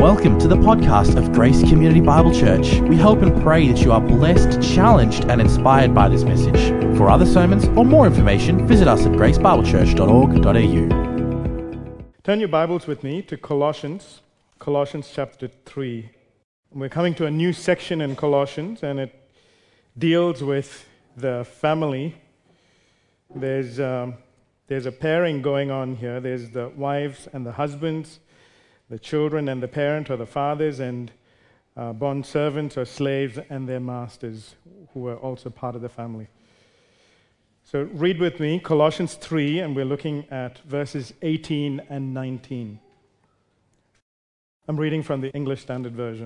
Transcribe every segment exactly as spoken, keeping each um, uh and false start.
Welcome to the podcast of Grace Community Bible Church. We hope and pray that you are blessed, challenged, and inspired by this message. For other sermons or more information, visit us at grace bible church dot org dot a u. Turn your Bibles with me to Colossians, Colossians chapter three. We're coming to a new section in Colossians, and it deals with the family. There's um, there's a pairing going on here. There's the wives and the husbands, the children and the parent or the fathers, and uh, bond servants or slaves and their masters, who are also part of the family. So read with me Colossians three, and we're looking at verses eighteen and nineteen. I'm reading from the English Standard Version.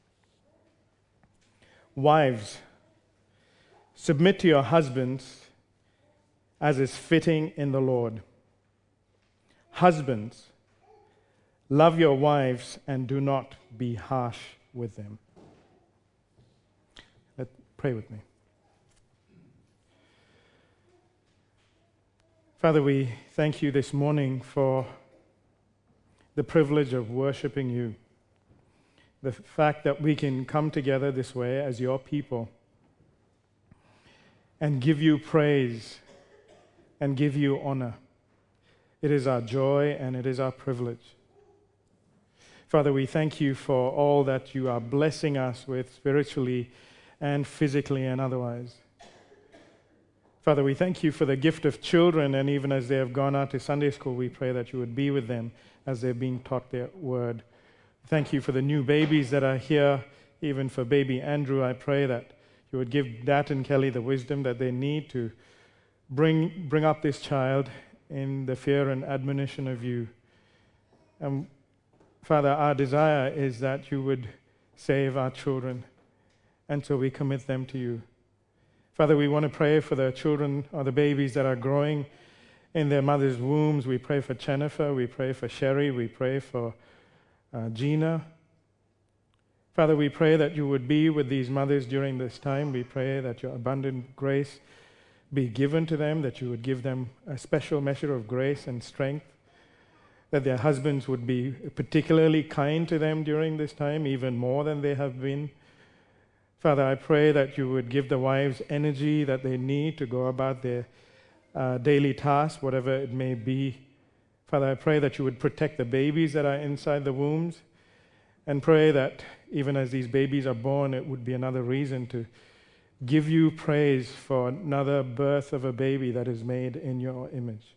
Wives, submit to your husbands as is fitting in the Lord. Husbands, love your wives and do not be harsh with them. Let's pray with me. Father, we thank you this morning for the privilege of worshiping you. The fact that we can come together this way as your people and give you praise and give you honor. It is our joy and it is our privilege. Father, we thank you for all that you are blessing us with spiritually and physically and otherwise. Father, we thank you for the gift of children, and even as they have gone out to Sunday school, we pray that you would be with them as they're being taught their word. Thank you for the new babies that are here, even for baby Andrew. I pray that you would give Dat and Kelly the wisdom that they need to bring bring up this child in the fear and admonition of you. And Father, our desire is that you would save our children, and so we commit them to you. Father, we want to pray for the children or the babies that are growing in their mother's wombs. We pray for Jennifer, we pray for Sherry, we pray for uh, Gina. Father, we pray that you would be with these mothers during this time. We pray that your abundant grace be given to them, that you would give them a special measure of grace and strength, that their husbands would be particularly kind to them during this time, even more than they have been. Father, I pray that you would give the wives energy that they need to go about their uh, daily tasks, whatever it may be. Father, I pray that you would protect the babies that are inside the wombs, and pray that even as these babies are born, it would be another reason to give you praise for another birth of a baby that is made in your image.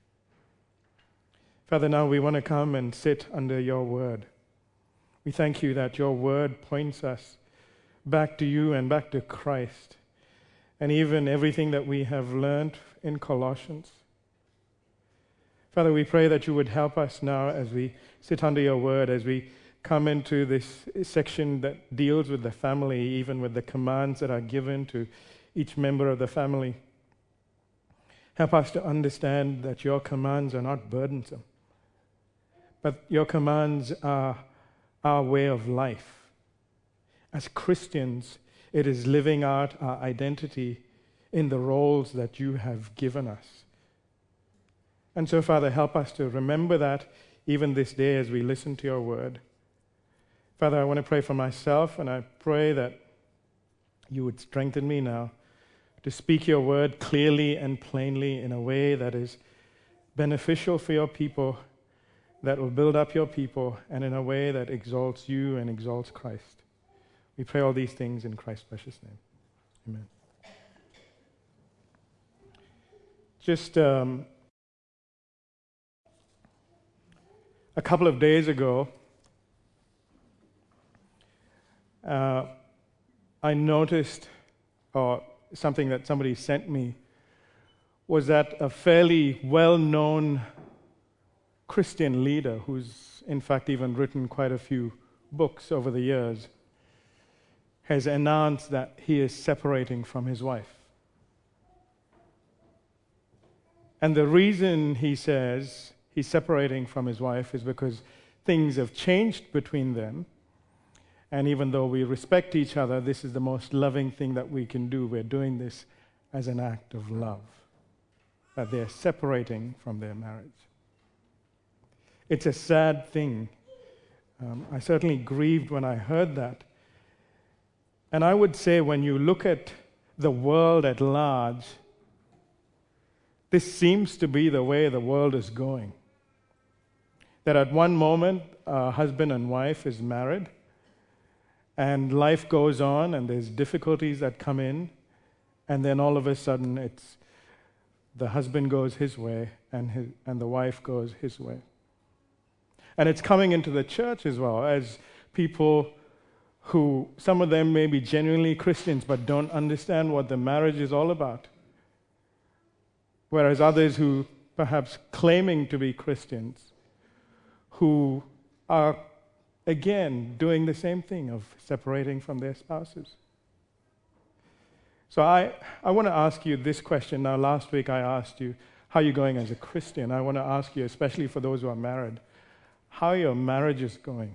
Father, now we want to come and sit under your word. We thank you that your word points us back to you and back to Christ, and even everything that we have learned in Colossians. Father, we pray that you would help us now as we sit under your word, as we come into this section that deals with the family, even with the commands that are given to each member of the family. Help us to understand that your commands are not burdensome, but your commands are our way of life. As Christians, it is living out our identity in the roles that you have given us. And so, Father, help us to remember that even this day as we listen to your word. Father, I want to pray for myself, and I pray that you would strengthen me now to speak your word clearly and plainly in a way that is beneficial for your people, that will build up your people, and in a way that exalts you and exalts Christ. We pray all these things in Christ's precious name. Amen. Just um, a couple of days ago, uh, I noticed, or something that somebody sent me, was that a fairly well-known Christian leader, who's in fact even written quite a few books over the years, has announced that he is separating from his wife. And the reason he says he's separating from his wife is because things have changed between them. And even though we respect each other, this is the most loving thing that we can do. We're doing this as an act of love. That they're separating from their marriage. It's a sad thing Um, I certainly grieved when I heard that. And I would say when you look at the world at large, this seems to be the way the world is going. That at one moment, a husband and wife is married, and life goes on, and there's difficulties that come in, and then all of a sudden, it's the husband goes his way, and his, and the wife goes his way. And it's coming into the church as well, as people who, some of them may be genuinely Christians, but don't understand what the marriage is all about. Whereas others who perhaps claiming to be Christians, who are, again, doing the same thing of separating from their spouses. So I, I want to ask you this question. Now, last week I asked you, how are you going as a Christian? I want to ask you, especially for those who are married, how are your marriages going?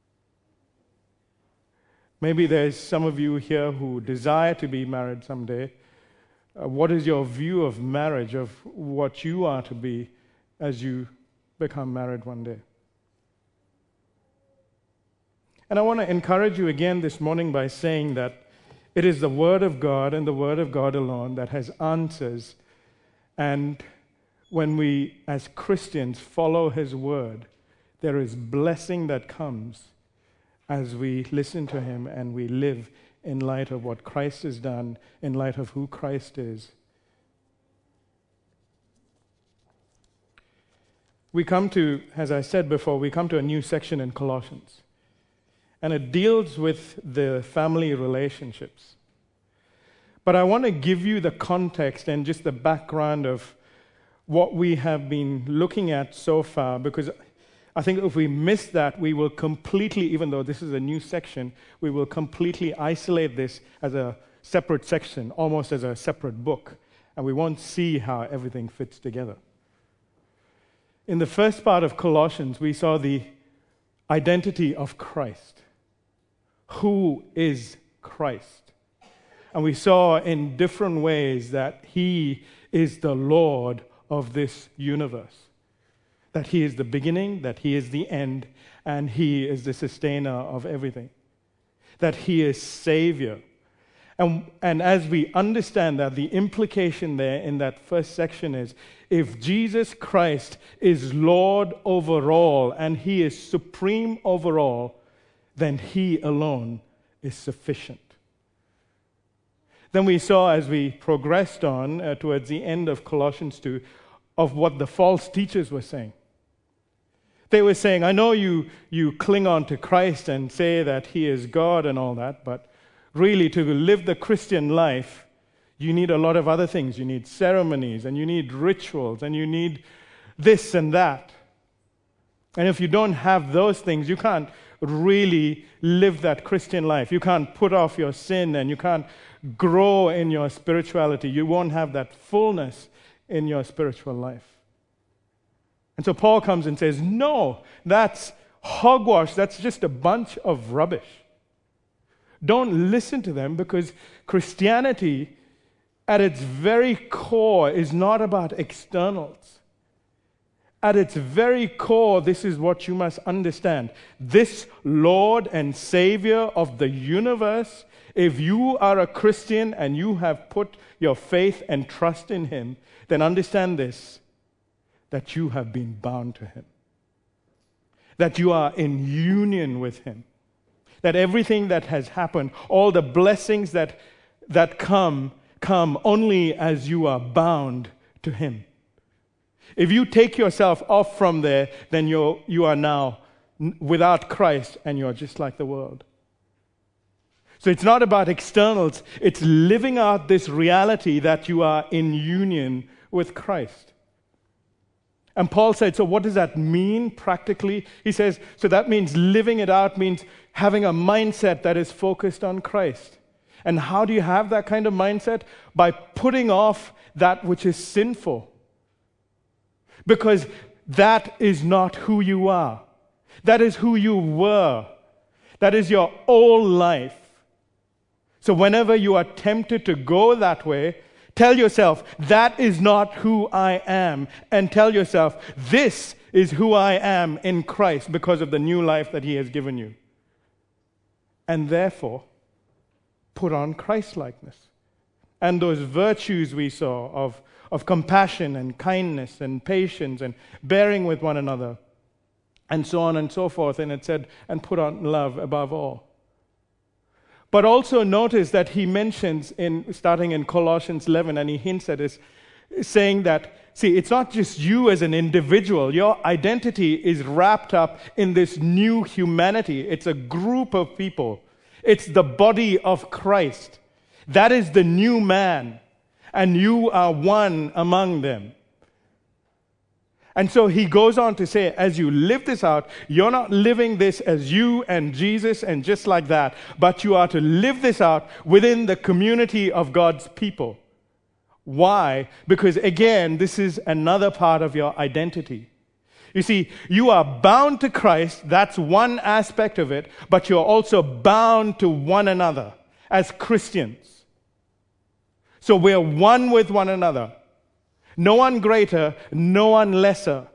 Maybe there's some of you here who desire to be married someday. Uh, what is your view of marriage, of what you are to be as you become married one day? And I want to encourage you again this morning by saying that it is the Word of God and the Word of God alone that has answers. And when we, as Christians, follow His Word, there is blessing that comes as we listen to Him and we live in light of what Christ has done, in light of who Christ is. We come to, as I said before, we come to a new section in Colossians. And it deals with the family relationships. But I want to give you the context and just the background of what we have been looking at so far, because I think if we miss that, we will completely, even though this is a new section, we will completely isolate this as a separate section, almost as a separate book, and we won't see how everything fits together. In the first part of Colossians, we saw the identity of Christ. Who is Christ? And we saw in different ways that He is the Lord of this universe. That He is the beginning, that He is the end, and He is the sustainer of everything. That He is Savior. And, and as we understand that, the implication there in that first section is, if Jesus Christ is Lord over all, and He is supreme over all, then He alone is sufficient. Then we saw, as we progressed on uh, towards the end of Colossians two, of what the false teachers were saying. They were saying, I know you, you cling on to Christ and say that He is God and all that, but really to live the Christian life, you need a lot of other things. You need ceremonies, and you need rituals, and you need this and that. And if you don't have those things, you can't really live that Christian life. You can't put off your sin, and you can't grow in your spirituality. You won't have that fullness in your spiritual life. And so Paul comes and says, no, that's hogwash. That's just a bunch of rubbish. Don't listen to them, because Christianity at its very core is not about externals. At its very core, this is what you must understand. This Lord and Savior of the universe, if you are a Christian and you have put your faith and trust in Him, then understand this, that you have been bound to Him. That you are in union with Him. That everything that has happened, all the blessings that, that come, come only as you are bound to Him. If you take yourself off from there, then you're, you are now without Christ, and you're just like the world. So it's not about externals. It's living out this reality that you are in union with Christ. And Paul said, so what does that mean practically? He says, so that means living it out means having a mindset that is focused on Christ. And how do you have that kind of mindset? By putting off that which is sinful. Because that is not who you are. That is who you were. That is your old life. So whenever you are tempted to go that way, tell yourself, that is not who I am. And tell yourself, this is who I am in Christ because of the new life that He has given you. And therefore, put on Christ-likeness. And those virtues we saw of, of compassion and kindness and patience and bearing with one another, and so on and so forth. And it said, and put on love above all. But also notice that he mentions, in starting in Colossians eleven, and he hints at this, saying that, see, it's not just you as an individual. Your identity is wrapped up in this new humanity. It's a group of people. It's the body of Christ. That is the new man. And you are one among them. And so he goes on to say, as you live this out, you're not living this as you and Jesus and just like that, but you are to live this out within the community of God's people. Why? Because again, this is another part of your identity. You see, you are bound to Christ, that's one aspect of it, but you're also bound to one another as Christians. So we're one with one another. No one greater, no one lesser.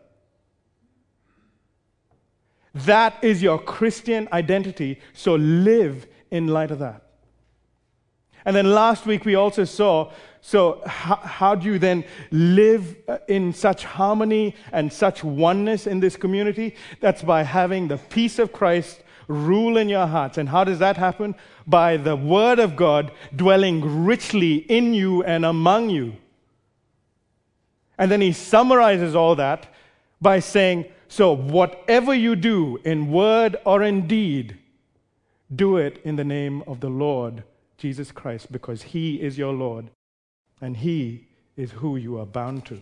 That is your Christian identity, so live in light of that. And then last week we also saw, so how, how do you then live in such harmony and such oneness in this community? That's by having the peace of Christ rule in your hearts. And how does that happen? By the Word of God dwelling richly in you and among you. And then he summarizes all that by saying, so whatever you do in word or in deed, do it in the name of the Lord Jesus Christ, because He is your Lord and He is who you are bound to.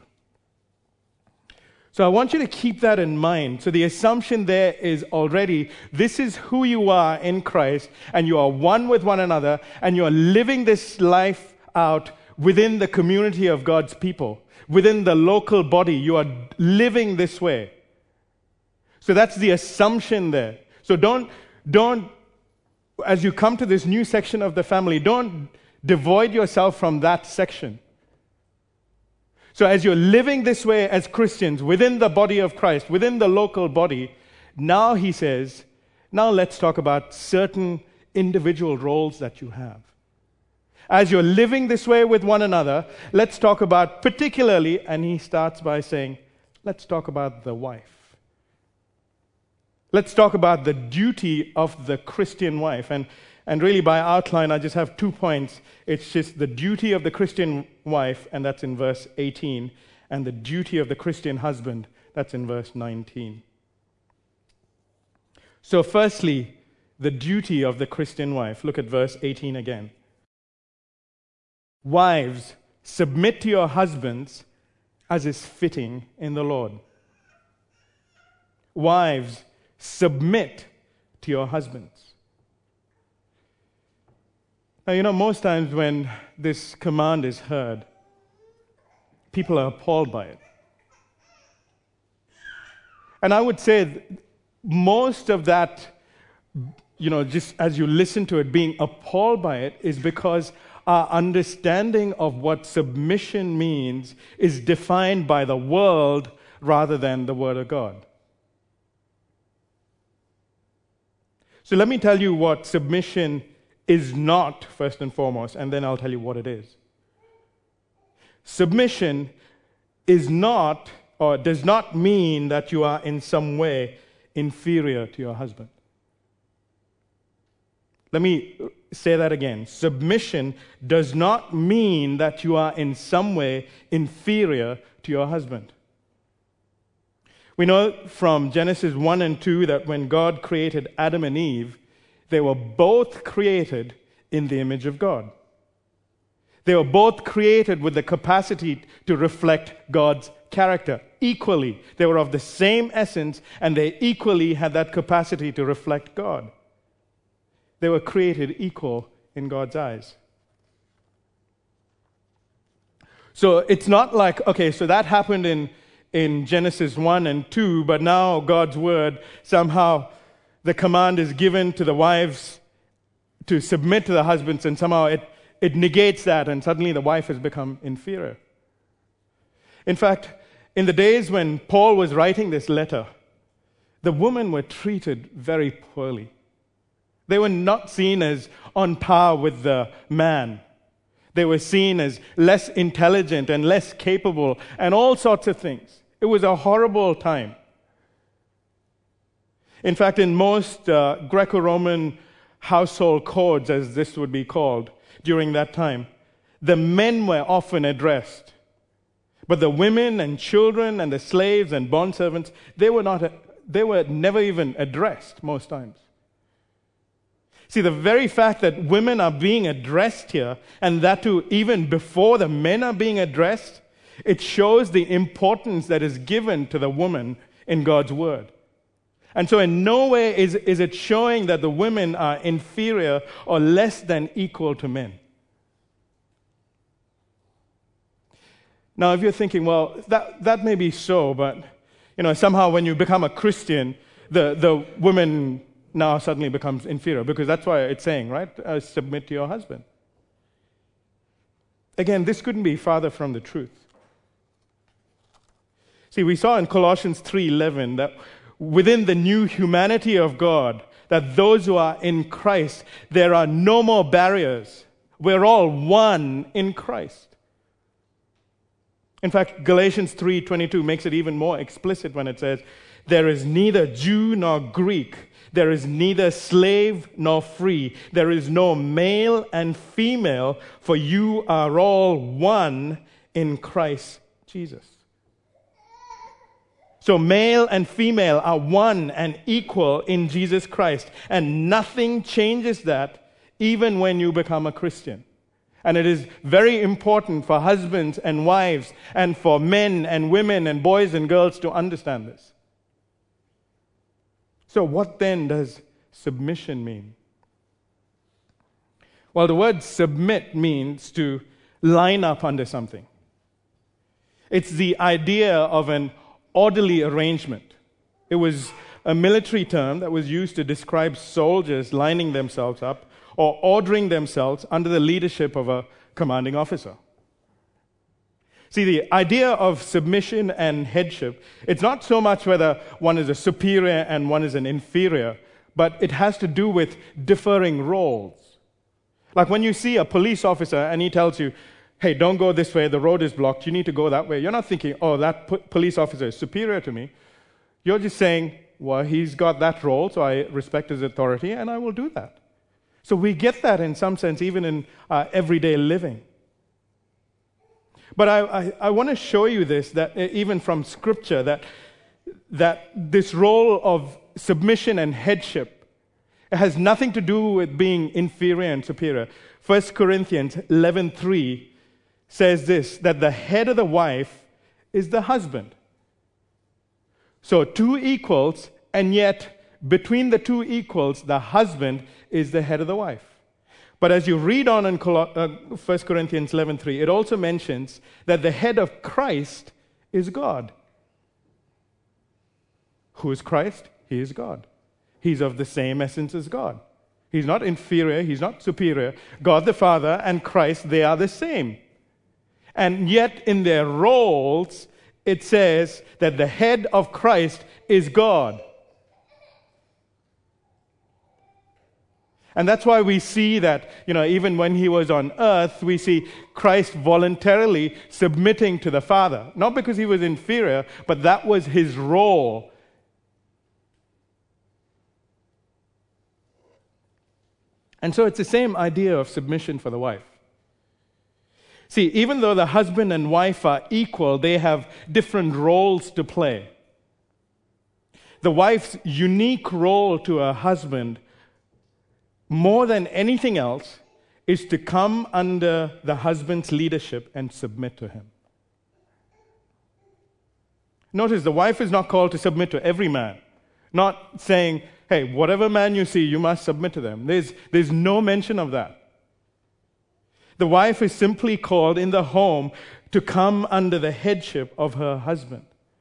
So I want you to keep that in mind. So the assumption there is already, this is who you are in Christ, and you are one with one another, and you are living this life out within the community of God's people. Within the local body, you are living this way. So that's the assumption there. So don't, don't, as you come to this new section of the family, don't devoid yourself from that section. So as you're living this way as Christians within the body of Christ, within the local body, now he says, now let's talk about certain individual roles that you have. As you're living this way with one another, let's talk about particularly, and he starts by saying, let's talk about the wife. Let's talk about the duty of the Christian wife. And, and really by outline, I just have two points. It's just the duty of the Christian wife, and that's in verse eighteen, and the duty of the Christian husband, that's in verse nineteen. So firstly, the duty of the Christian wife. Look at verse eighteen again. Wives, submit to your husbands as is fitting in the Lord. Wives, submit to your husbands. Now, you know, most times when this command is heard, people are appalled by it. And I would say most of that, you know, just as you listen to it, being appalled by it is because our understanding of what submission means is defined by the world rather than the Word of God. So let me tell you what submission is not, first and foremost, and then I'll tell you what it is. Submission is not, or does not mean that you are in some way inferior to your husband. Let me say that again. Submission does not mean that you are in some way inferior to your husband. We know from Genesis one and two that when God created Adam and Eve, they were both created in the image of God. They were both created with the capacity to reflect God's character equally. They were of the same essence, and they equally had that capacity to reflect God. They were created equal in God's eyes. So it's not like, okay, so that happened in, in Genesis one and two, but now God's word, somehow the command is given to the wives to submit to the husbands, and somehow it, it negates that, and suddenly the wife has become inferior. In fact, In the days when Paul was writing this letter, the women were treated very poorly. They were not seen as on par with the man. They were seen as less intelligent and less capable and all sorts of things. It was a horrible time. In fact, in most uh, Greco-Roman household codes, as this would be called during that time, the men were often addressed. But the women and children and the slaves and bondservants, they were not, they were never even addressed most times. See, the very fact that women are being addressed here, and that too even before the men are being addressed, it shows the importance that is given to the woman in God's word. And so in no way is, is it showing that the women are inferior or less than equal to men. Now, if you're thinking, well, that, that may be so, but you know, somehow when you become a Christian, the, the woman now suddenly becomes inferior, because that's why it's saying, right, uh, submit to your husband. Again, this couldn't be farther from the truth. See, we saw in Colossians three eleven that within the new humanity of God, that those who are in Christ, there are no more barriers. We're all one in Christ. In fact, Galatians three twenty-two makes it even more explicit when it says, there is neither Jew nor Greek, there is neither slave nor free, there is no male and female, for you are all one in Christ Jesus. So male and female are one and equal in Jesus Christ, and nothing changes that even when you become a Christian. And it is very important for husbands and wives and for men and women and boys and girls to understand this. So what then does submission mean? Well, the word submit means to line up under something. It's the idea of an orderly arrangement. It was a military term that was used to describe soldiers lining themselves up or ordering themselves under the leadership of a commanding officer. See, the idea of submission and headship, it's not so much whether one is a superior and one is an inferior, but it has to do with differing roles. Like when you see a police officer and he tells you, hey, don't go this way, the road is blocked, you need to go that way. You're not thinking, oh, that po- police officer is superior to me. You're just saying, well, he's got that role, so I respect his authority, and I will do that. So we get that in some sense, even in uh, everyday living. But I, I, I want to show you this, that even from Scripture, that, that this role of submission and headship, it has nothing to do with being inferior and superior. First Corinthians eleven three says this, that the head of the wife is the husband. So two equals, and yet between the two equals, the husband is the head of the wife. But as you read on in First Corinthians eleven three, it also mentions that the head of Christ is God. Who is Christ? He is God. He's of the same essence as God. He's not inferior, he's not superior. God the Father and Christ, they are the same. And yet in their roles, it says that the head of Christ is God. And that's why we see that, you know, even when he was on earth, we see Christ voluntarily submitting to the Father. Not because he was inferior, but that was his role. And so it's the same idea of submission for the wife. See, even though the husband and wife are equal, they have different roles to play. The wife's unique role to her husband, more than anything else, is to come under the husband's leadership and submit to him. Notice, the wife is not called to submit to every man. Not saying, hey, whatever man you see, you must submit to them. There's, there's no mention of that. The wife is simply called in the home to come under the headship of her husband.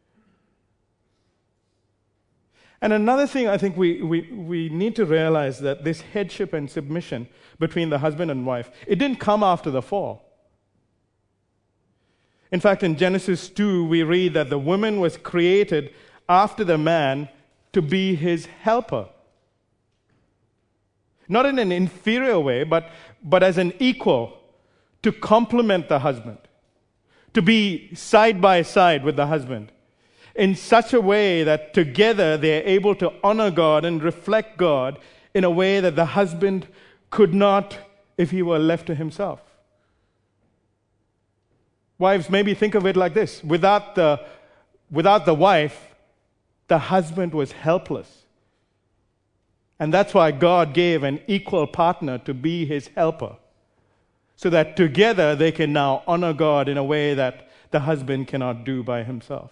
And another thing I think we, we, we need to realize, that this headship and submission between the husband and wife, it didn't come after the fall. In fact, in Genesis two, we read that the woman was created after the man to be his helper. Not in an inferior way, but, but as an equal, to complement the husband, to be side by side with the husband, in such a way that together they're able to honor God and reflect God in a way that the husband could not if he were left to himself. Wives, maybe think of it like this. Without the, without the wife, the husband was helpless. And that's why God gave an equal partner to be his helper, so that together they can now honor God in a way that the husband cannot do by himself.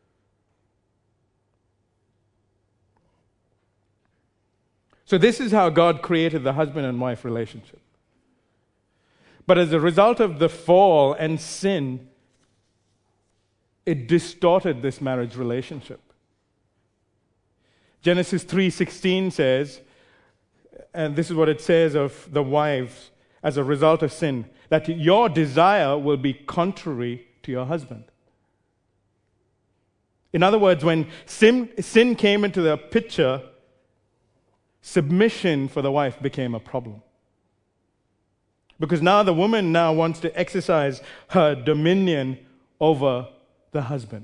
So this is how God created the husband and wife relationship. But as a result of the fall and sin, it distorted this marriage relationship. Genesis three sixteen says, and this is what it says of the wives as a result of sin, that your desire will be contrary to your husband. In other words, when sin, sin came into the picture, submission for the wife became a problem. Because now the woman now wants to exercise her dominion over the husband.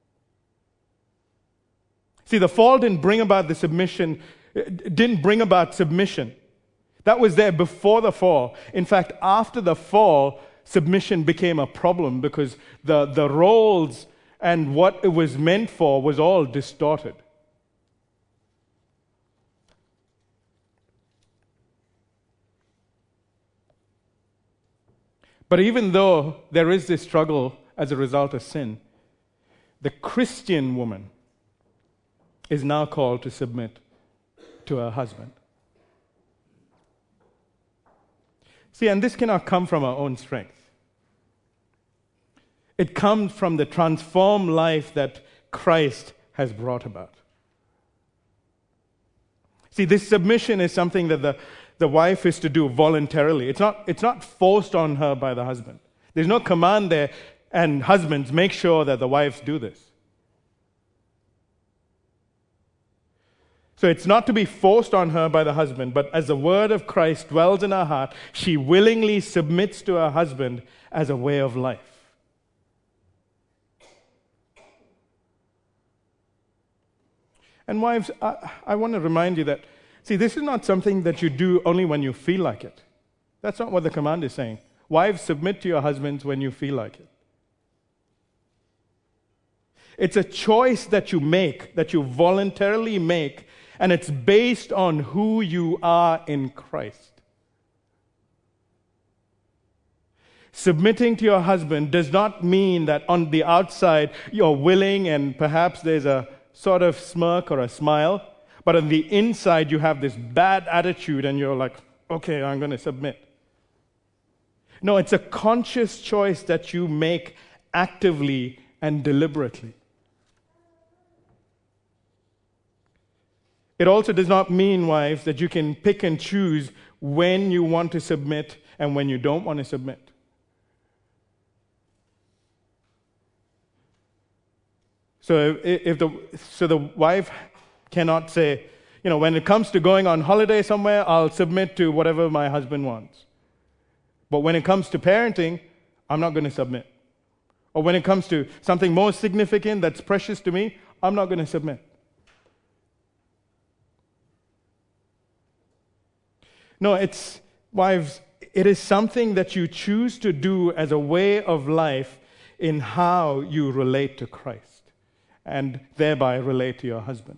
See, the fall didn't bring about the submission, didn't bring about submission. That was there before the fall. In fact, after the fall, submission became a problem because the, the roles and what it was meant for was all distorted. But even though there is this struggle as a result of sin, the Christian woman is now called to submit to her husband. See, and this cannot come from our own strength. It comes from the transformed life that Christ has brought about. See, this submission is something that the, the wife is to do voluntarily. It's not, it's not forced on her by the husband. There's no command there, and husbands, make sure that the wives do this. So it's not to be forced on her by the husband, but as the word of Christ dwells in her heart, she willingly submits to her husband as a way of life. And wives, I, I want to remind you that, see, this is not something that you do only when you feel like it. That's not what the command is saying. Wives, submit to your husbands when you feel like it. It's a choice that you make, that you voluntarily make, and it's based on who you are in Christ. Submitting to your husband does not mean that on the outside you're willing and perhaps there's a sort of smirk or a smile, but on the inside you have this bad attitude and you're like, okay, I'm going to submit. No, it's a conscious choice that you make actively and deliberately. It also does not mean, wives, that you can pick and choose when you want to submit and when you don't want to submit. So if the so the wife cannot say, you know, when it comes to going on holiday somewhere, I'll submit to whatever my husband wants. But when it comes to parenting, I'm not going to submit. Or when it comes to something more significant that's precious to me, I'm not going to submit. No, it's, wives, it is something that you choose to do as a way of life in how you relate to Christ and thereby relate to your husband.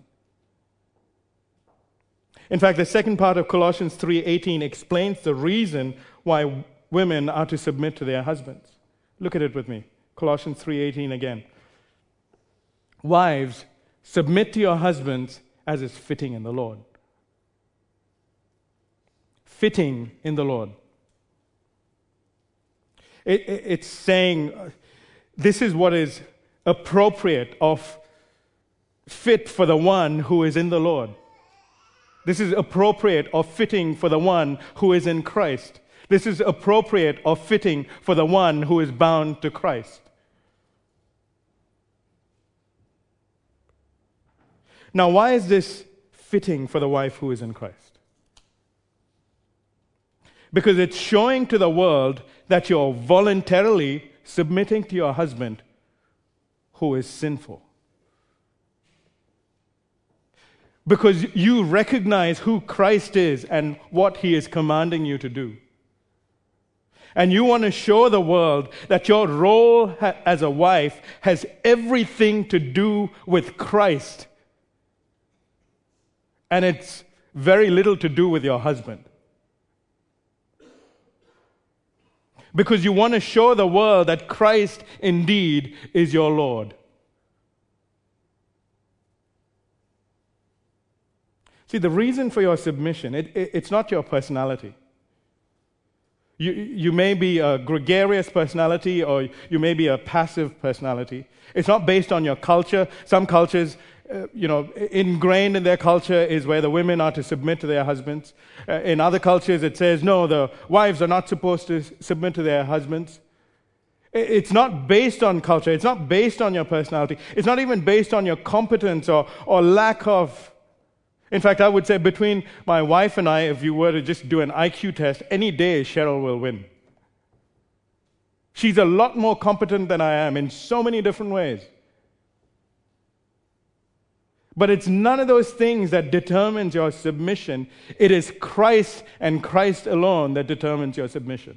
In fact, the second part of Colossians three eighteen explains the reason why women are to submit to their husbands. Look at it with me. Colossians three eighteen again. Wives, submit to your husbands as is fitting in the Lord. Fitting in the Lord. It, it, it's saying uh, this is what is appropriate of fit for the one who is in the Lord. This is appropriate or fitting for the one who is in Christ. This is appropriate or fitting for the one who is bound to Christ. Now, why is this fitting for the wife who is in Christ? Because it's showing to the world that you're voluntarily submitting to your husband who is sinful. Because you recognize who Christ is and what he is commanding you to do. And you want to show the world that your role ha- as a wife has everything to do with Christ. And it's very little to do with your husband. Because you want to show the world that Christ indeed is your Lord. See, the reason for your submission, it, it, it's not your personality. You, you may be a gregarious personality or you may be a passive personality. It's not based on your culture. Some cultures, uh, you know, ingrained in their culture is where the women are to submit to their husbands. Uh, in other cultures, it says, no, the wives are not supposed to submit to their husbands. It's not based on culture. It's not based on your personality. It's not even based on your competence or, or lack of. In fact, I would say between my wife and I, if you were to just do an I Q test, any day Cheryl will win. She's a lot more competent than I am in so many different ways. But it's none of those things that determines your submission. It is Christ and Christ alone that determines your submission.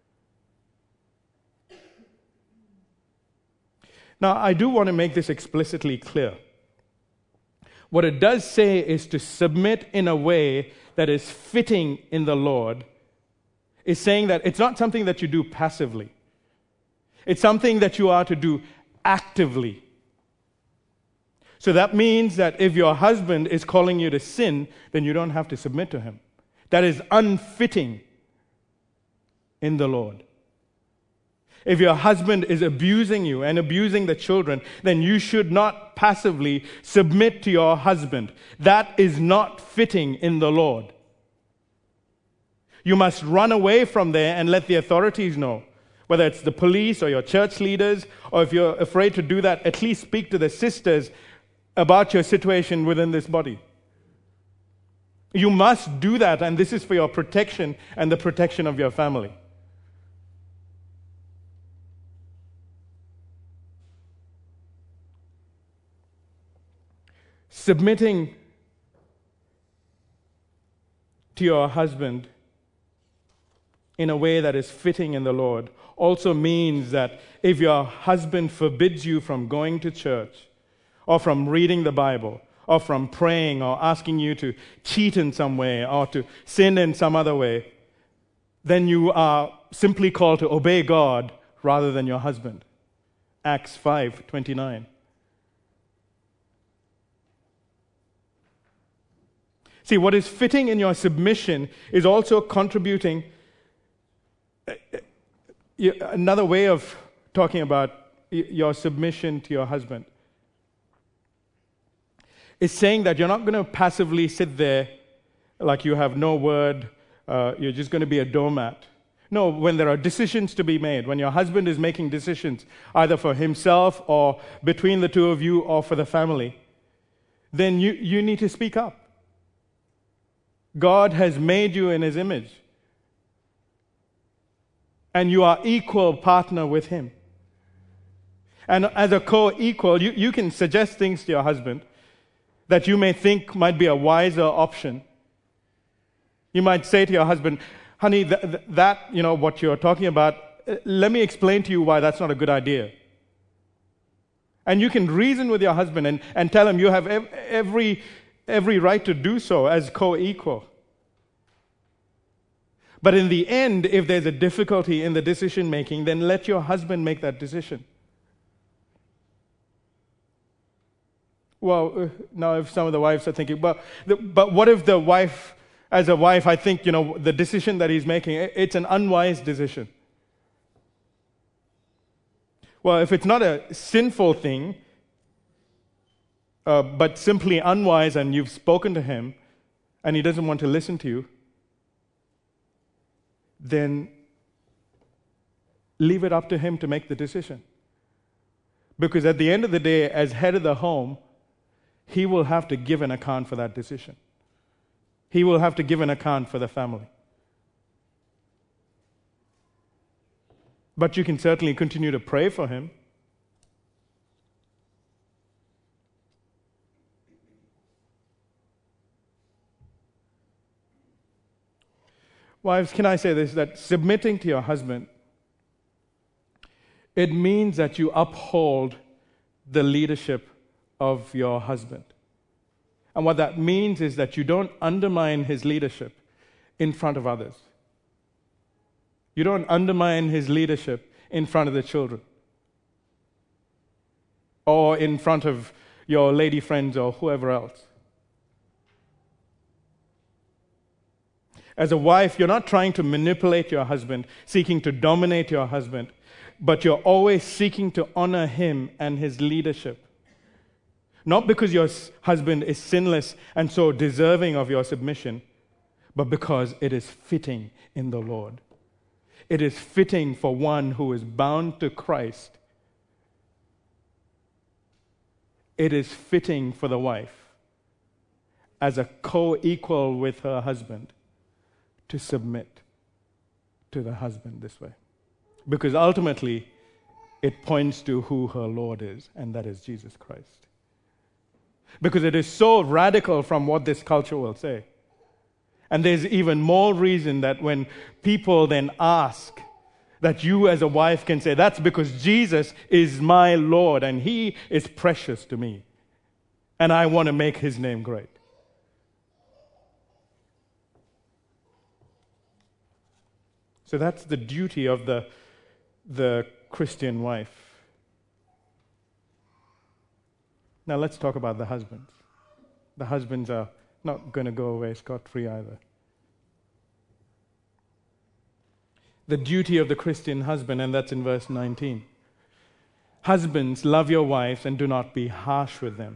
Now, I do want to make this explicitly clear. What it does say is to submit in a way that is fitting in the Lord, is saying that it's not something that you do passively. It's something that you are to do actively. So that means that if your husband is calling you to sin, then you don't have to submit to him. That is unfitting in the Lord. If your husband is abusing you and abusing the children, then you should not passively submit to your husband. That is not fitting in the Lord. You must run away from there and let the authorities know. Whether it's the police or your church leaders, or if you're afraid to do that, at least speak to the sisters about your situation within this body. You must do that, and this is for your protection and the protection of your family. Submitting to your husband in a way that is fitting in the Lord also means that if your husband forbids you from going to church, or from reading the Bible, or from praying, or asking you to cheat in some way, or to sin in some other way, then you are simply called to obey God rather than your husband. Acts five twenty-nine. See, what is fitting in your submission is also contributing. Another way of talking about your submission to your husband is saying that you're not going to passively sit there like you have no word, uh, you're just going to be a doormat. No, when there are decisions to be made, when your husband is making decisions, either for himself or between the two of you or for the family, then you, you need to speak up. God has made you in his image. And you are equal partner with him. And as a co-equal, you, you can suggest things to your husband that you may think might be a wiser option. You might say to your husband, honey, th- th- that, you know, what you're talking about, uh, let me explain to you why that's not a good idea. And you can reason with your husband and, and tell him you have ev- every... every right to do so as co-equal. But in the end, if there's a difficulty in the decision making, then let your husband make that decision. Well, now if some of the wives are thinking, well, the, but what if the wife, as a wife, I think, you know, the decision that he's making, it's an unwise decision. Well, if it's not a sinful thing, Uh, but simply unwise, and you've spoken to him, and he doesn't want to listen to you, then leave it up to him to make the decision. Because at the end of the day, as head of the home, he will have to give an account for that decision. He will have to give an account for the family. But you can certainly continue to pray for him. Wives, can I say this, that submitting to your husband, it means that you uphold the leadership of your husband. And what that means is that you don't undermine his leadership in front of others. You don't undermine his leadership in front of the children or in front of your lady friends or whoever else. As a wife, you're not trying to manipulate your husband, seeking to dominate your husband, but you're always seeking to honor him and his leadership. Not because your husband is sinless and so deserving of your submission, but because it is fitting in the Lord. It is fitting for one who is bound to Christ. It is fitting for the wife, as a co-equal with her husband, to submit to the husband this way. Because ultimately, it points to who her Lord is, and that is Jesus Christ. Because it is so radical from what this culture will say. And there's even more reason that when people then ask, that you as a wife can say, that's because Jesus is my Lord and he is precious to me. And I want to make his name great. So that's the duty of the, the Christian wife. Now let's talk about the husbands. The husbands are not going to go away scot-free either. The duty of the Christian husband, and that's in verse nineteen. Husbands, love your wives and do not be harsh with them.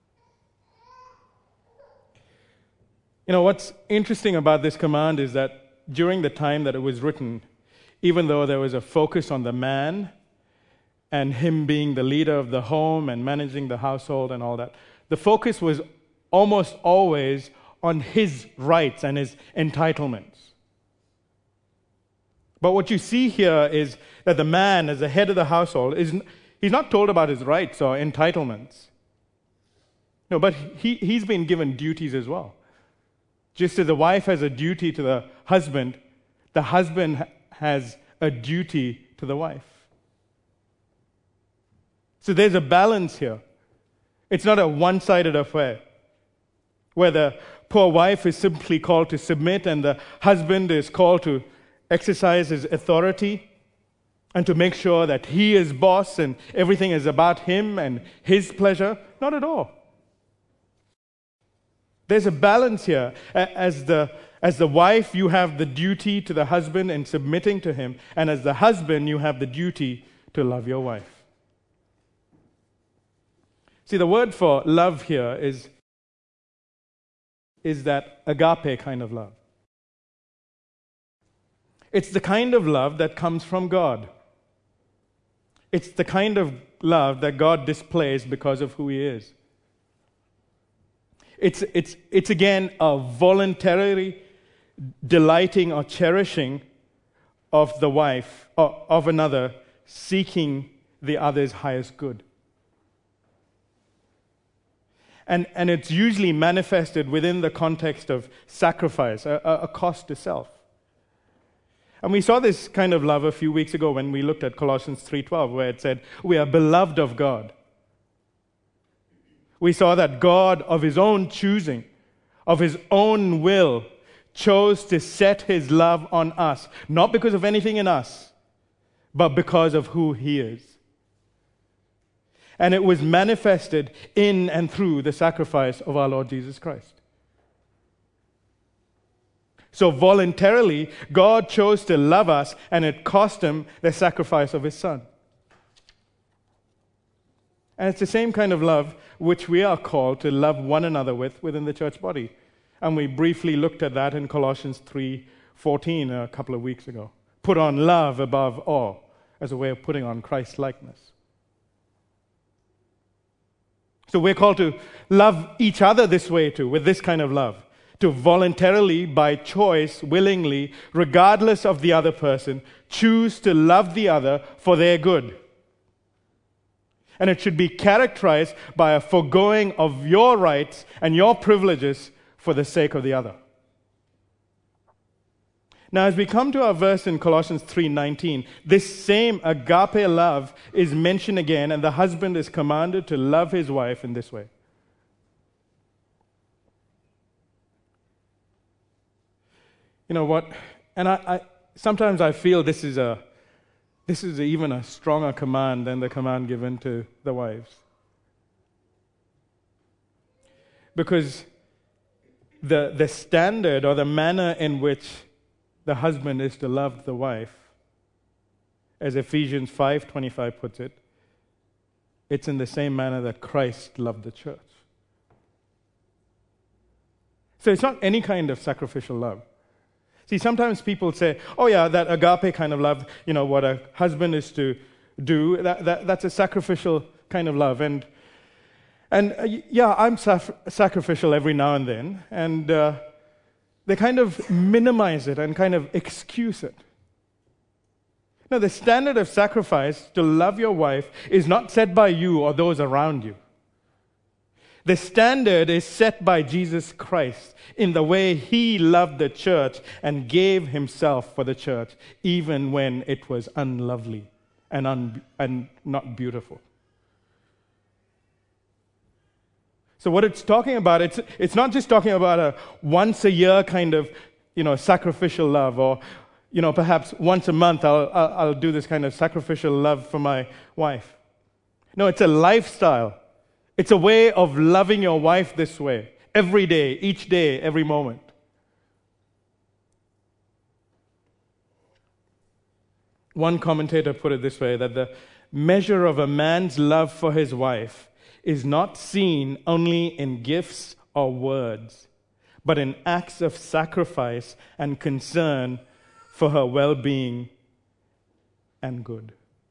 You know, what's interesting about this command is that during the time that it was written, even though there was a focus on the man and him being the leader of the home and managing the household and all that, the focus was almost always on his rights and his entitlements. But what you see here is that the man, as the head of the household, is he's not told about his rights or entitlements. No, but he, he's been given duties as well. Just as the wife has a duty to the husband, the husband has a duty to the wife. So there's a balance here. It's not a one-sided affair, where the poor wife is simply called to submit and the husband is called to exercise his authority and to make sure that he is boss and everything is about him and his pleasure. Not at all. There's a balance here. As the, as the wife, you have the duty to the husband in submitting to him, and as the husband, you have the duty to love your wife. See, the word for love here is, is that agape kind of love. It's the kind of love that comes from God. It's the kind of love that God displays because of who he is. It's, it's, it's again a voluntarily delighting or cherishing of the wife, or of another, seeking the other's highest good. And, and it's usually manifested within the context of sacrifice, a, a cost to self. And we saw this kind of love a few weeks ago when we looked at Colossians three twelve, where it said, we are beloved of God. We saw that God, of his own choosing, of his own will, chose to set his love on us, not because of anything in us, but because of who he is. And it was manifested in and through the sacrifice of our Lord Jesus Christ. So voluntarily, God chose to love us, and it cost him the sacrifice of his son. And it's the same kind of love which we are called to love one another with within the church body. And we briefly looked at that in Colossians three fourteen a couple of weeks ago. Put on love above all, as a way of putting on Christ's likeness. So we're called to love each other this way too, with this kind of love. To voluntarily, by choice, willingly, regardless of the other person, choose to love the other for their good. And it should be characterized by a foregoing of your rights and your privileges for the sake of the other. Now, as we come to our verse in Colossians three nineteen, this same agape love is mentioned again, and the husband is commanded to love his wife in this way. You know what? And I, I sometimes I feel this is a this is even a stronger command than the command given to the wives. Because the the standard or the manner in which the husband is to love the wife, as Ephesians five twenty-five puts it, it's in the same manner that Christ loved the church. So it's not any kind of sacrificial love. See, sometimes people say, oh yeah, that agape kind of love, you know, what a husband is to do, that, that that's a sacrificial kind of love. And and uh, yeah, I'm saf- sacrificial every now and then, and uh, they kind of minimize it and kind of excuse it. Now, the standard of sacrifice to love your wife is not set by you or those around you. The standard is set by Jesus Christ in the way He loved the church and gave Himself for the church, even when it was unlovely and, un- and not beautiful. So what it's talking about, it's, it's not just talking about a once a year kind of, you know, sacrificial love, or, you know, perhaps once a month I'll, I'll, I'll do this kind of sacrificial love for my wife. No, it's a lifestyle. It's a way of loving your wife this way, every day, each day, every moment. One commentator put it this way, that the measure of a man's love for his wife is not seen only in gifts or words, but in acts of sacrifice and concern for her well-being and good.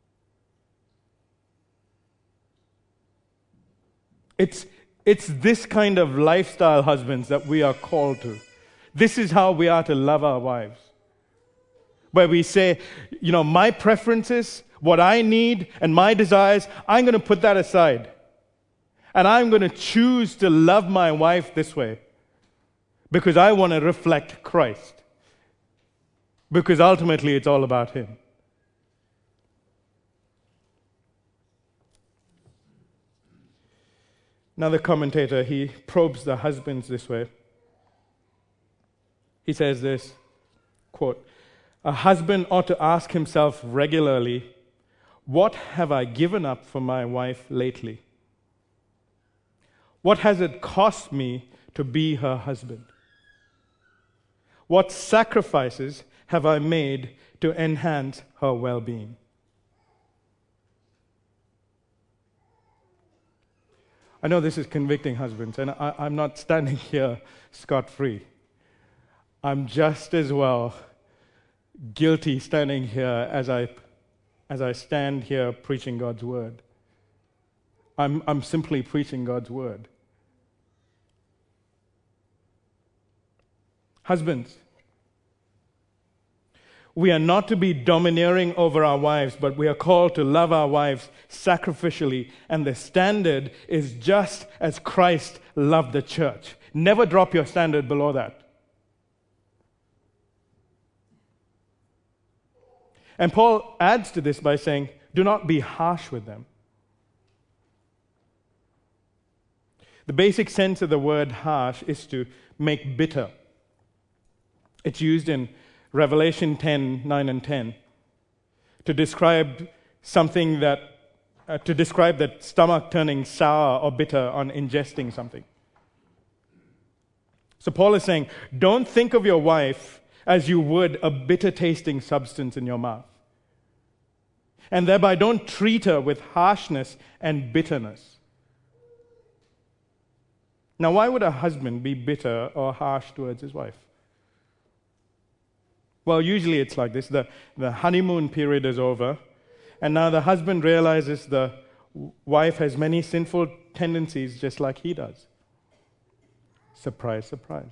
It's, it's this kind of lifestyle, husbands, that we are called to. This is how we are to love our wives. Where we say, you know, my preferences, what I need, and my desires, I'm going to put that aside. And I'm going to choose to love my wife this way. Because I want to reflect Christ. Because ultimately it's all about Him. Another commentator, he probes the husbands this way. He says this, quote, "A husband ought to ask himself regularly, what have I given up for my wife lately? What has it cost me to be her husband? What sacrifices have I made to enhance her well-being?" I know this is convicting, husbands, and I, I'm not standing here scot-free. I'm just as well guilty standing here as I, as I stand here preaching God's word. I'm, I'm simply preaching God's word. Husbands, we are not to be domineering over our wives, but we are called to love our wives sacrificially, and the standard is just as Christ loved the church. Never drop your standard below that. And Paul adds to this by saying, do not be harsh with them. The basic sense of the word harsh is to make bitter. It's used in Revelation ten, nine and ten, to describe something that, uh, to describe that stomach turning sour or bitter on ingesting something. So Paul is saying, don't think of your wife as you would a bitter tasting substance in your mouth. And thereby don't treat her with harshness and bitterness. Now, why would a husband be bitter or harsh towards his wife? Well, usually it's like this. The, the honeymoon period is over, and now the husband realizes the wife has many sinful tendencies just like he does. Surprise, surprise.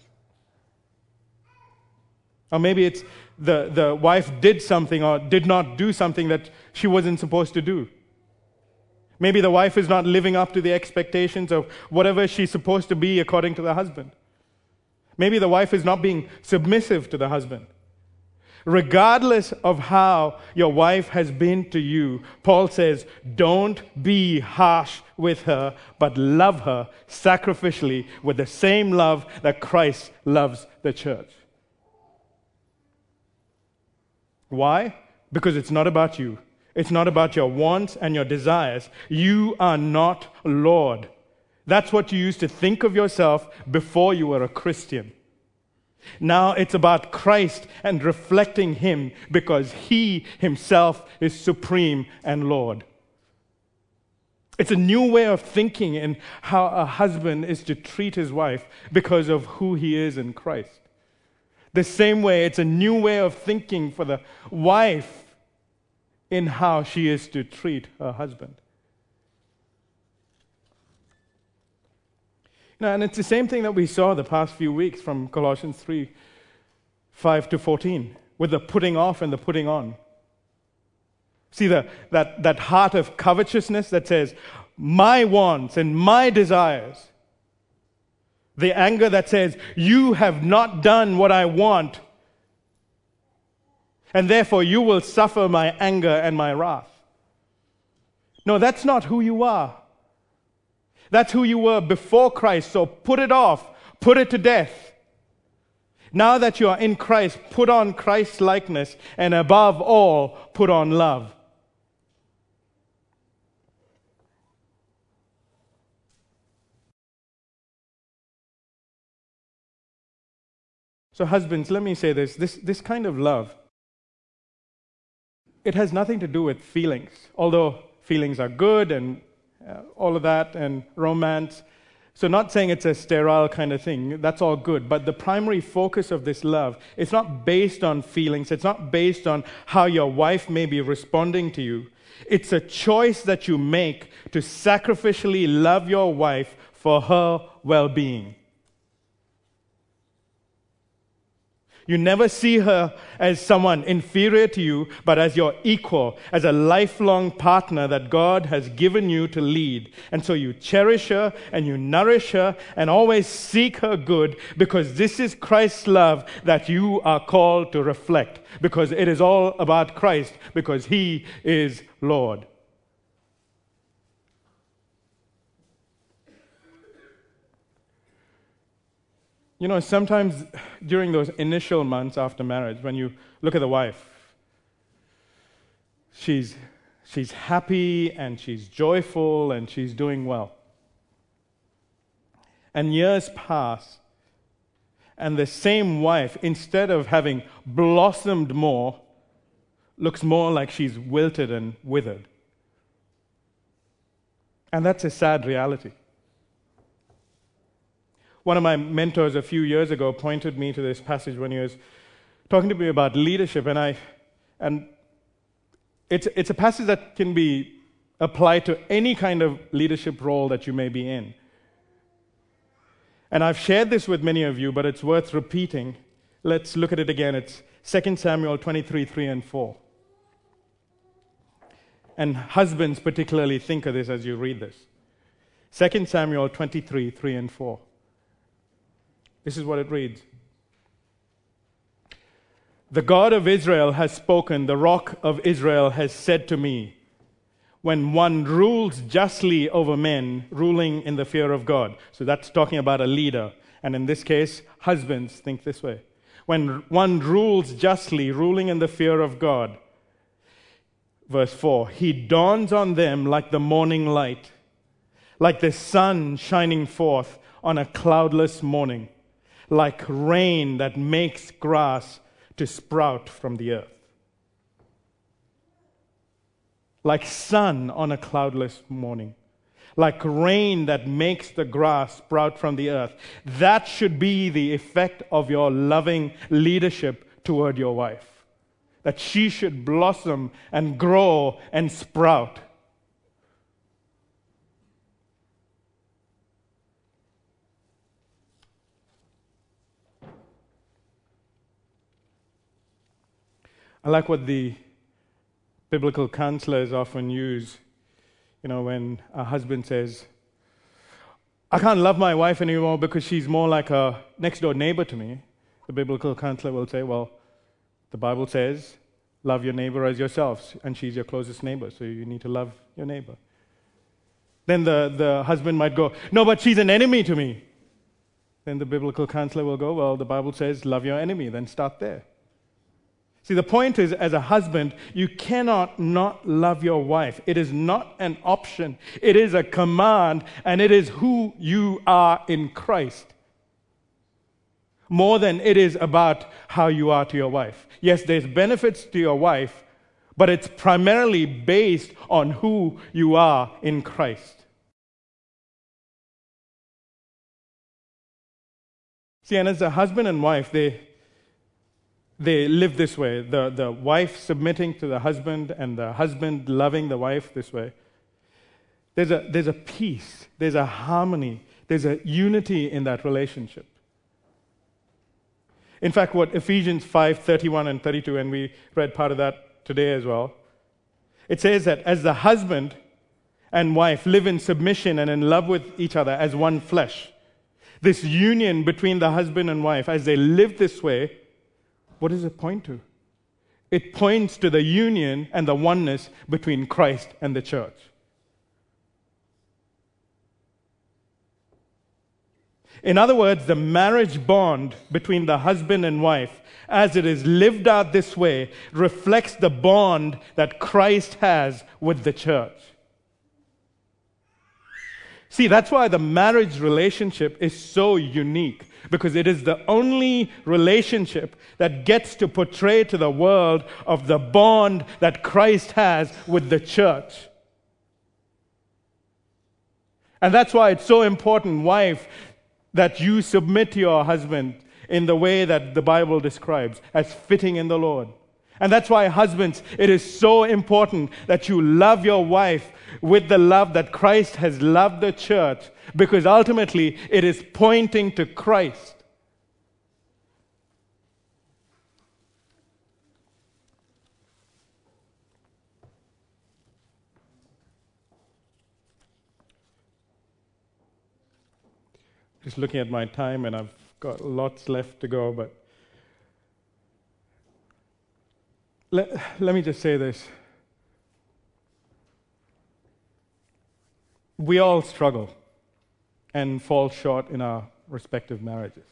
Or maybe it's the, the wife did something or did not do something that she wasn't supposed to do. Maybe the wife is not living up to the expectations of whatever she's supposed to be according to the husband. Maybe the wife is not being submissive to the husband. Regardless of how your wife has been to you, Paul says, don't be harsh with her, but love her sacrificially with the same love that Christ loves the church. Why? Because it's not about you. It's not about your wants and your desires. You are not Lord. That's what you used to think of yourself before you were a Christian. Now it's about Christ and reflecting Him because He Himself is supreme and Lord. It's a new way of thinking in how a husband is to treat his wife because of who he is in Christ. The same way, it's a new way of thinking for the wife in how she is to treat her husband. Now, and it's the same thing that we saw the past few weeks from Colossians three, five to fourteen, with the putting off and the putting on. See, the, that, that heart of covetousness that says, my wants and my desires. The anger that says, you have not done what I want, and therefore you will suffer my anger and my wrath. No, that's not who you are. That's who you were before Christ, so put it off, put it to death. Now that you are in Christ, put on Christ's likeness, and above all, put on love. So husbands, let me say this, this, this kind of love, it has nothing to do with feelings, although feelings are good and uh, all of that, and romance. So not saying it's a sterile kind of thing, that's all good, but the primary focus of this love, it's not based on feelings, it's not based on how your wife may be responding to you. It's a choice that you make to sacrificially love your wife for her well-being. You never see her as someone inferior to you, but as your equal, as a lifelong partner that God has given you to lead. And so you cherish her and you nourish her and always seek her good, because this is Christ's love that you are called to reflect, because it is all about Christ, because He is Lord. You know, sometimes during those initial months after marriage, when you look at the wife, she's, she's happy and she's joyful and she's doing well. And years pass, and the same wife, instead of having blossomed more, looks more like she's wilted and withered. And that's a sad reality. One of my mentors a few years ago pointed me to this passage when he was talking to me about leadership, and I, and it's it's a passage that can be applied to any kind of leadership role that you may be in. And I've shared this with many of you, but it's worth repeating. Let's look at it again. It's Second Samuel twenty-three, three and four. And husbands particularly think of this as you read this. Second Samuel twenty-three, three and four. This is what it reads. The God of Israel has spoken, the rock of Israel has said to me, when one rules justly over men, ruling in the fear of God. So that's talking about a leader. And in this case, husbands think this way. When one rules justly, ruling in the fear of God. Verse four, He dawns on them like the morning light, like the sun shining forth on a cloudless morning, like rain that makes grass to sprout from the earth. Like sun on a cloudless morning. Like rain that makes the grass sprout from the earth. That should be the effect of your loving leadership toward your wife. That she should blossom and grow and sprout. I like what the biblical counselors often use, you know, when a husband says, I can't love my wife anymore because she's more like a next-door neighbor to me. The biblical counselor will say, well, the Bible says, love your neighbor as yourselves, and she's your closest neighbor, so you need to love your neighbor. Then the, the husband might go, no, but she's an enemy to me. Then the biblical counselor will go, well, the Bible says, love your enemy, then start there. See, the point is, as a husband, you cannot not love your wife. It is not an option. It is a command, and it is who you are in Christ. More than it is about how you are to your wife. Yes, there's benefits to your wife, but it's primarily based on who you are in Christ. See, and as a husband and wife, they they live this way. The, the wife submitting to the husband and the husband loving the wife this way. There's a, there's a peace, there's a harmony, there's a unity in that relationship. In fact, what Ephesians five thirty-one and thirty-two, and we read part of that today as well, it says that as the husband and wife live in submission and in love with each other as one flesh, this union between the husband and wife, as they live this way, what does it point to? It points to the union and the oneness between Christ and the church. In other words, the marriage bond between the husband and wife, as it is lived out this way, reflects the bond that Christ has with the church. See, that's why the marriage relationship is so unique, because it is the only relationship that gets to portray to the world of the bond that Christ has with the church. And that's why it's so important, wife, that you submit to your husband in the way that the Bible describes as fitting in the Lord. And that's why, husbands, it is so important that you love your wife with the love that Christ has loved the church, because ultimately it is pointing to Christ. Just looking at my time, and I've got lots left to go, but let, let me just say this. We all struggle and fall short in our respective marriages.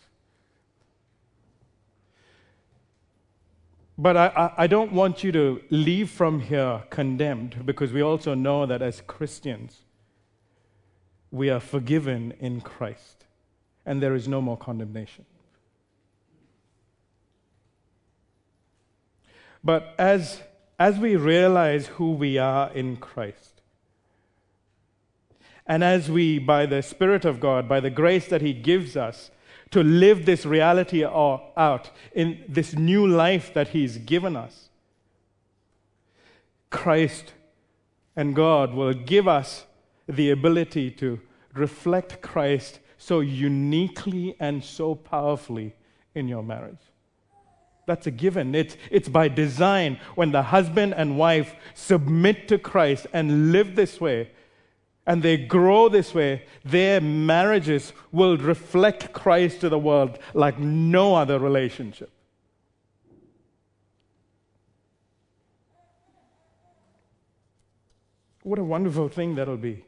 But I, I, I don't want you to leave from here condemned, because we also know that as Christians, we are forgiven in Christ, and there is no more condemnation. But as, as we realize who we are in Christ, and as we, by the Spirit of God, by the grace that He gives us, to live this reality out in this new life that He's given us, Christ and God will give us the ability to reflect Christ so uniquely and so powerfully in your marriage. That's a given. It's, it's by design. When the husband and wife submit to Christ and live this way, and they grow this way, their marriages will reflect Christ to the world like no other relationship. What a wonderful thing that'll be.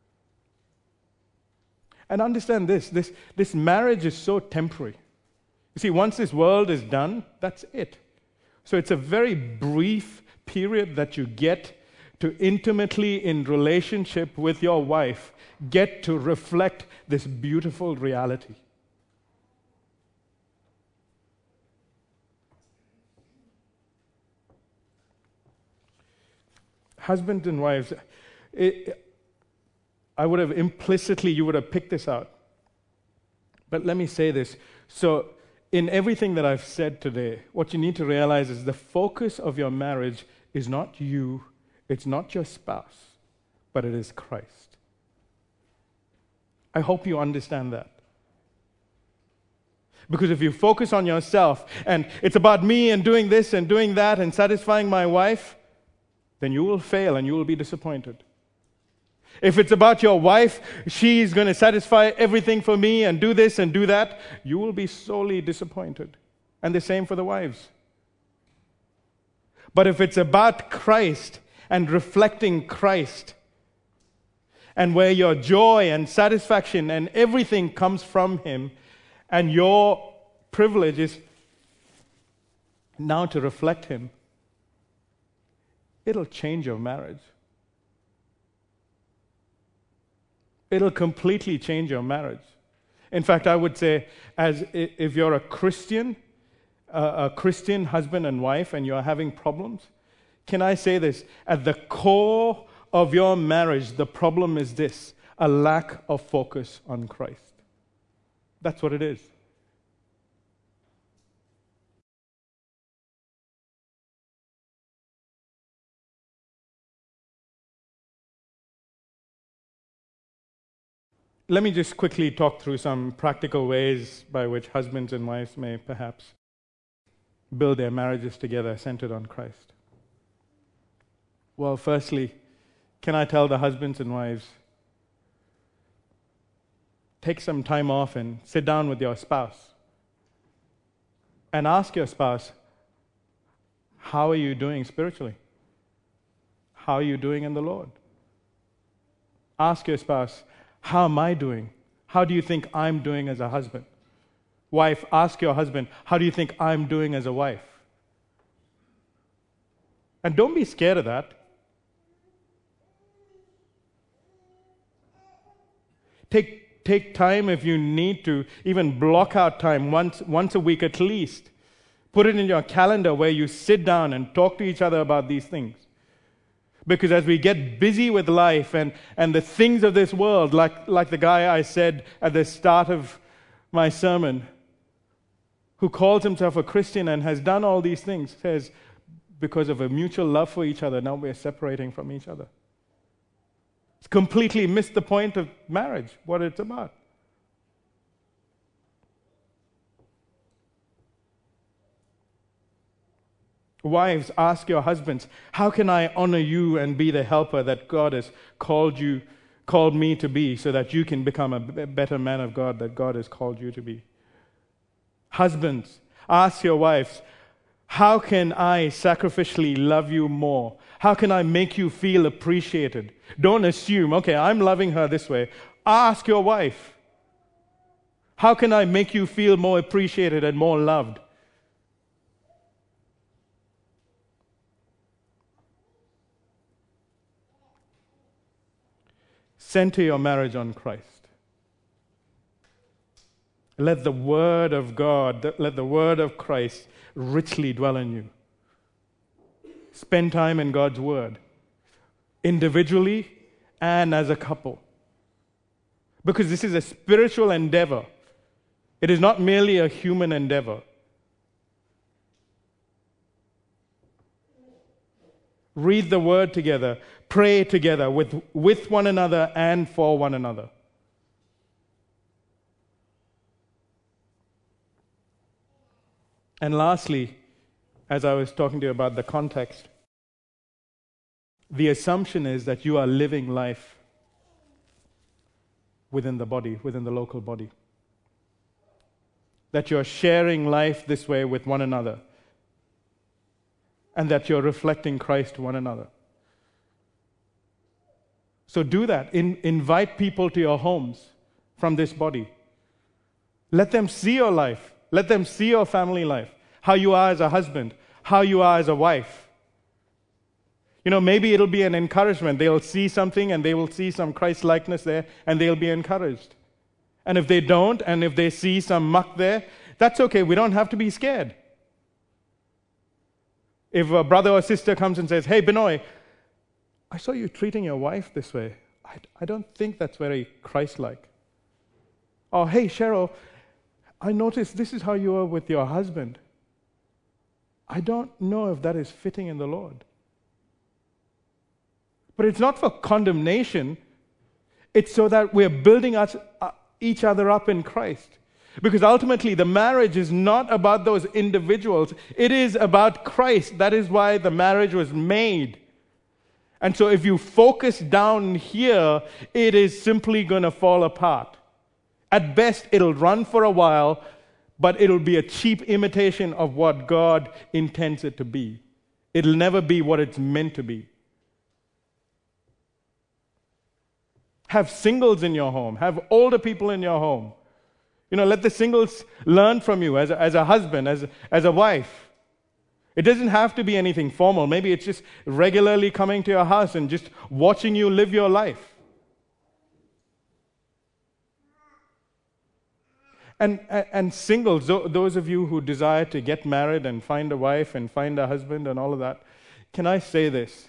And understand this, this, this marriage is so temporary. You see, once this world is done, that's it. So it's a very brief period that you get to intimately, in relationship with your wife, get to reflect this beautiful reality. Husbands and wives, it, I would have implicitly, you would have picked this out. But let me say this. So, in everything that I've said today, what you need to realize is the focus of your marriage is not you, it's not your spouse, but it is Christ. I hope you understand that. Because if you focus on yourself and it's about me and doing this and doing that and satisfying my wife, then you will fail and you will be disappointed. If it's about your wife, she's going to satisfy everything for me and do this and do that, you will be sorely disappointed. And the same for the wives. But if it's about Christ and reflecting Christ, and where your joy and satisfaction and everything comes from Him, and your privilege is now to reflect Him, it'll change your marriage. It'll completely change your marriage. In fact, I would say, as if you're a Christian, a Christian husband and wife, and you're having problems, can I say this? At the core of your marriage, the problem is this: a lack of focus on Christ. That's what it is. Let me just quickly talk through some practical ways by which husbands and wives may perhaps build their marriages together centered on Christ. Well, firstly, can I tell the husbands and wives, take some time off and sit down with your spouse and ask your spouse, how are you doing spiritually? How are you doing in the Lord? Ask your spouse, how am I doing? How do you think I'm doing as a husband? Wife, ask your husband, how do you think I'm doing as a wife? And don't be scared of that. Take, take time if you need to, even block out time once, once a week at least. Put it in your calendar where you sit down and talk to each other about these things. Because as we get busy with life and, and the things of this world, like, like the guy I said at the start of my sermon, who calls himself a Christian and has done all these things, says, because of a mutual love for each other, now we're separating from each other. It's completely missed the point of marriage, what it's about. Wives, ask your husbands, how can I honor you and be the helper that God has called you, called me to be, so that you can become a better man of God that God has called you to be? Husbands, ask your wives, how can I sacrificially love you more? How can I make you feel appreciated? Don't assume, okay, I'm loving her this way. Ask your wife, how can I make you feel more appreciated and more loved? Center your marriage on Christ. Let the Word of God, let the Word of Christ richly dwell in you. Spend time in God's Word, individually and as a couple. Because this is a spiritual endeavor. It is not merely a human endeavor. Read the Word together. Pray together with, with one another and for one another. And lastly, as I was talking to you about the context, the assumption is that you are living life within the body, within the local body. That you're sharing life this way with one another. And that you're reflecting Christ to one another. So do that. In, invite people to your homes from this body. Let them see your life. Let them see your family life. How you are as a husband. How you are as a wife. You know, maybe it'll be an encouragement. They'll see something and they will see some Christ-likeness there and they'll be encouraged. And if they don't, and if they see some muck there, that's okay. We don't have to be scared. If a brother or sister comes and says, hey, Binoy, I saw you treating your wife this way. I, I don't think that's very Christ-like. Or, hey, Cheryl, I noticed this is how you are with your husband. I don't know if that is fitting in the Lord. But it's not for condemnation. It's so that we're building us, uh, each other up in Christ. Because ultimately, the marriage is not about those individuals. It is about Christ. That is why the marriage was made. And so if you focus down here, it is simply going to fall apart. At best, it'll run for a while, but it'll be a cheap imitation of what God intends it to be. It'll never be what it's meant to be. Have singles in your home. Have older people in your home. You know, let the singles learn from you as a, as a husband, as a, as a wife. It doesn't have to be anything formal. Maybe it's just regularly coming to your house and just watching you live your life. And, and, and singles, those of you who desire to get married and find a wife and find a husband and all of that, can I say this?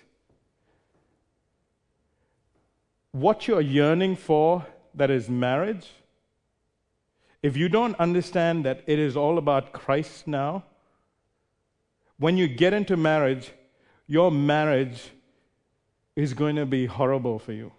What you're yearning for, that is marriage, if you don't understand that it is all about Christ now, when you get into marriage, your marriage is going to be horrible for you.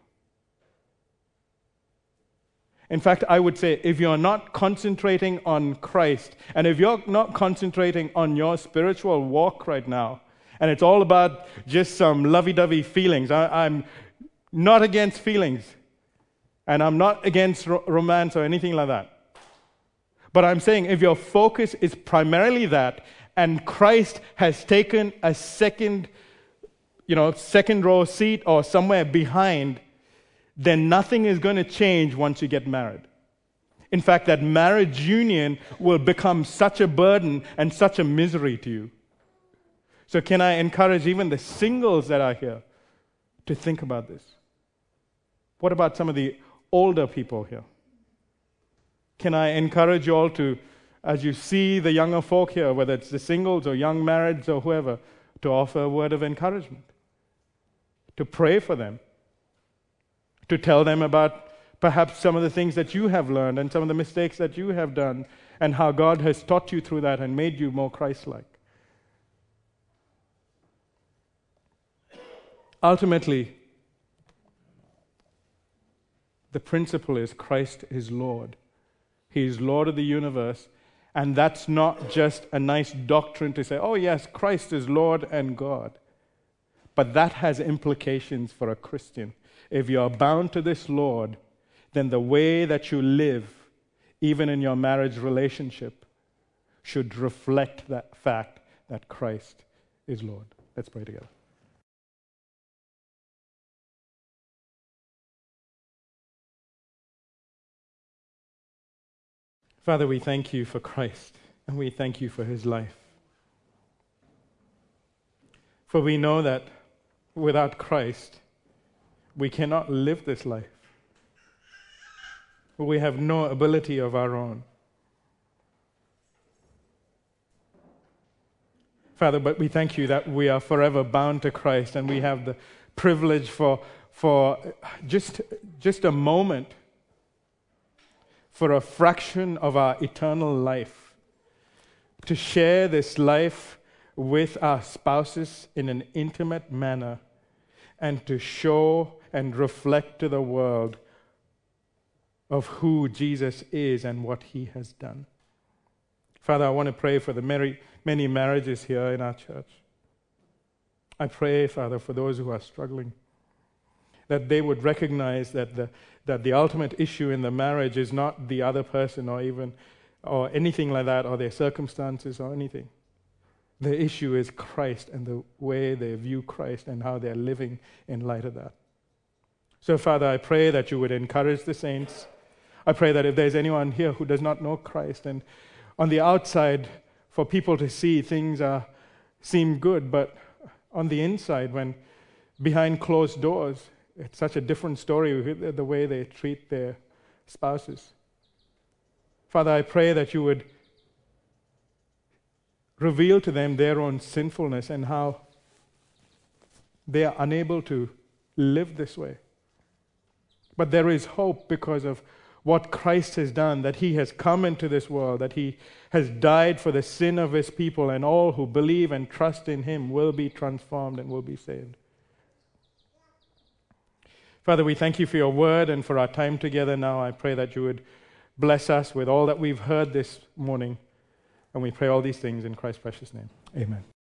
In fact, I would say if you're not concentrating on Christ, and if you're not concentrating on your spiritual walk right now, and it's all about just some lovey-dovey feelings, I, I'm not against feelings, and I'm not against ro- romance or anything like that. But I'm saying if your focus is primarily that, and Christ has taken a second, you know, second row seat or somewhere behind, then nothing is going to change once you get married. In fact, that marriage union will become such a burden and such a misery to you. So can I encourage even the singles that are here to think about this? What about some of the older people here? Can I encourage you all to, as you see the younger folk here, whether it's the singles or young marrieds or whoever, to offer a word of encouragement, to pray for them, to tell them about perhaps some of the things that you have learned and some of the mistakes that you have done and how God has taught you through that and made you more Christ-like. Ultimately, the principle is Christ is Lord. He is Lord of the universe. And that's not just a nice doctrine to say, oh yes, Christ is Lord and God. But that has implications for a Christian. If you are bound to this Lord, then the way that you live, even in your marriage relationship, should reflect that fact that Christ is Lord. Let's pray together. Father, we thank you for Christ, and we thank you for his life. For we know that without Christ, we cannot live this life. We have no ability of our own. Father, but we thank you that we are forever bound to Christ, and we have the privilege for, for just, just a moment, for a fraction of our eternal life, to share this life with our spouses in an intimate manner and to show and reflect to the world of who Jesus is and what he has done. Father, I want to pray for the many, many marriages here in our church. I pray, Father, for those who are struggling, that they would recognize that the that the ultimate issue in the marriage is not the other person or even or anything like that or their circumstances or anything. The issue is Christ and the way they view Christ and how they're living in light of that. So, Father, I pray that you would encourage the saints. I pray that if there's anyone here who does not know Christ, and on the outside, for people to see things are seem good, but on the inside, when behind closed doors, it's such a different story with the way they treat their spouses. Father, I pray that you would reveal to them their own sinfulness and how they are unable to live this way. But there is hope because of what Christ has done, that he has come into this world, that he has died for the sin of his people, and all who believe and trust in him will be transformed and will be saved. Father, we thank you for your word and for our time together now. I pray that you would Bless us with all that we've heard this morning. And we pray all these things in Christ's precious name. Amen.